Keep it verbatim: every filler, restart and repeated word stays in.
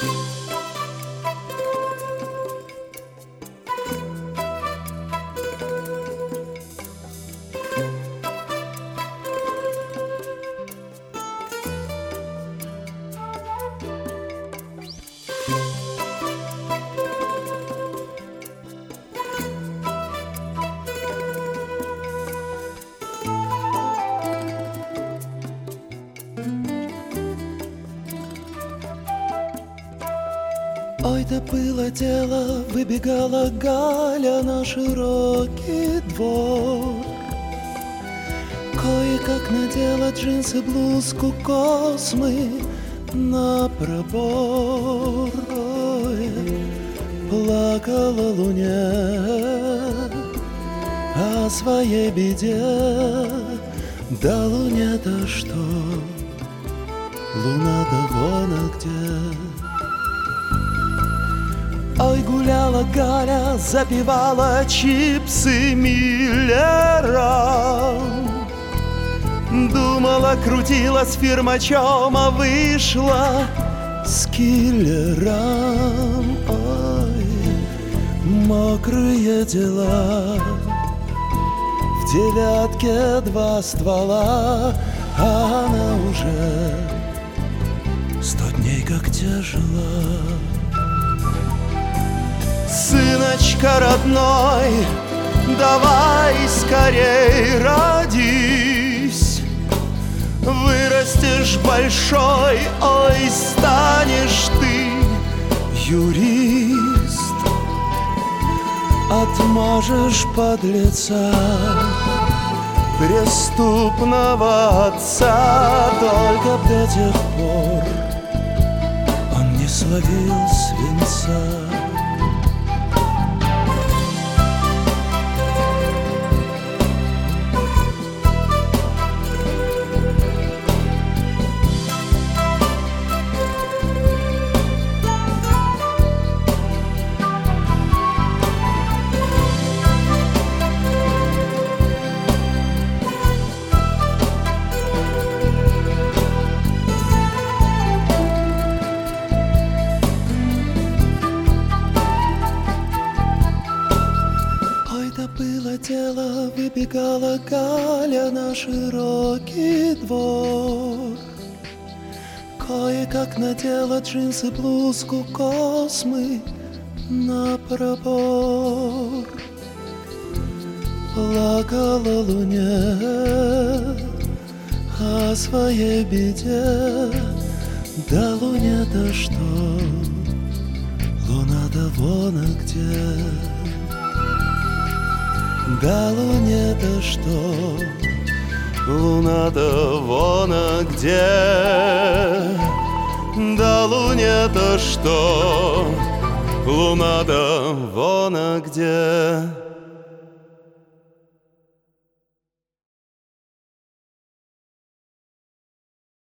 Ой, да было дело, выбегала Галя на широкий двор. Кое-как надела джинсы, блузку, космы на пробор. Ой, плакала луня о своей беде. Да луня-то что, луна-то вон а где. Ой, гуляла Галя, запивала чипсы Миллера. Думала, крутила с фирмачом, а вышла с киллером. Ой, мокрые дела. В девятке два ствола, а она уже сто дней как тяжела. Сыночка родной, давай скорей родись. Вырастешь большой, ой, станешь ты юрист. Отмажешь подлеца, преступного отца. Только до тех пор он не словил свинца. Было дело, выбегала Галя на широкий двор. Кое-как надела джинсы, блузку, космы на пробор. Плакала луня о своей беде. Да луня-то что, луна-то вон а где. Да луне-то что, луна-то вон а где. Да луне-то что, луна-то вон а где.